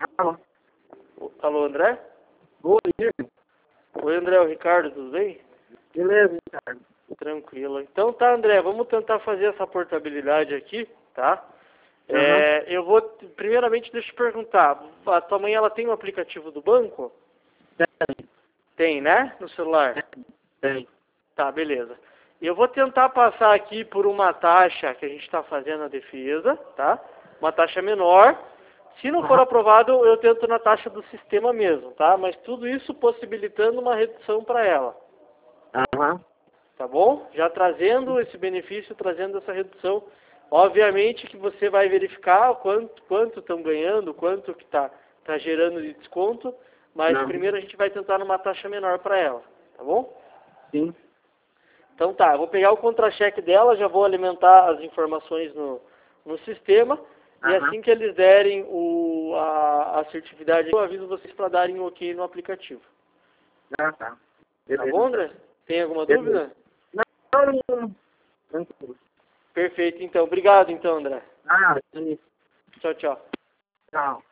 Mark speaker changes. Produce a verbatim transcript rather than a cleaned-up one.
Speaker 1: Alô.
Speaker 2: Alô, André?
Speaker 1: Oi, Guilherme.
Speaker 2: Oi, André, o Ricardo, tudo bem?
Speaker 1: Beleza, Ricardo.
Speaker 2: Tranquilo. Então tá, André, vamos tentar fazer essa portabilidade aqui, tá?
Speaker 1: Uhum.
Speaker 2: É, eu vou, primeiramente, deixa eu te perguntar, a tua mãe, ela tem um aplicativo do banco?
Speaker 1: Tem.
Speaker 2: Tem, né? No celular?
Speaker 1: Tem.
Speaker 2: Tá, beleza. Eu vou tentar passar aqui por uma taxa que a gente está fazendo a defesa, tá? Uma taxa menor. Se não for
Speaker 1: Uhum.
Speaker 2: aprovado, eu tento na taxa do sistema mesmo, tá? Mas tudo isso possibilitando uma redução para ela,
Speaker 1: Aham.
Speaker 2: tá bom? Já trazendo esse benefício, trazendo essa redução. Obviamente que você vai verificar quanto quanto estão ganhando, quanto que está tá gerando de desconto, mas
Speaker 1: Não.
Speaker 2: primeiro a gente vai tentar numa taxa menor para ela, tá bom?
Speaker 1: Sim.
Speaker 2: Então tá, eu vou pegar o contra-cheque dela, já vou alimentar as informações no, no sistema, e
Speaker 1: Aham.
Speaker 2: assim que eles derem o, a, a assertividade, eu aviso vocês para darem um ok no aplicativo.
Speaker 1: Ah, tá.
Speaker 2: Tá
Speaker 1: Beleza.
Speaker 2: bom, André? Tem alguma
Speaker 1: Beleza.
Speaker 2: dúvida?
Speaker 1: Não, não, não. Tranquilo.
Speaker 2: Perfeito, então. Obrigado, então, André.
Speaker 1: Ah, sim.
Speaker 2: Tchau, tchau.
Speaker 1: Tchau.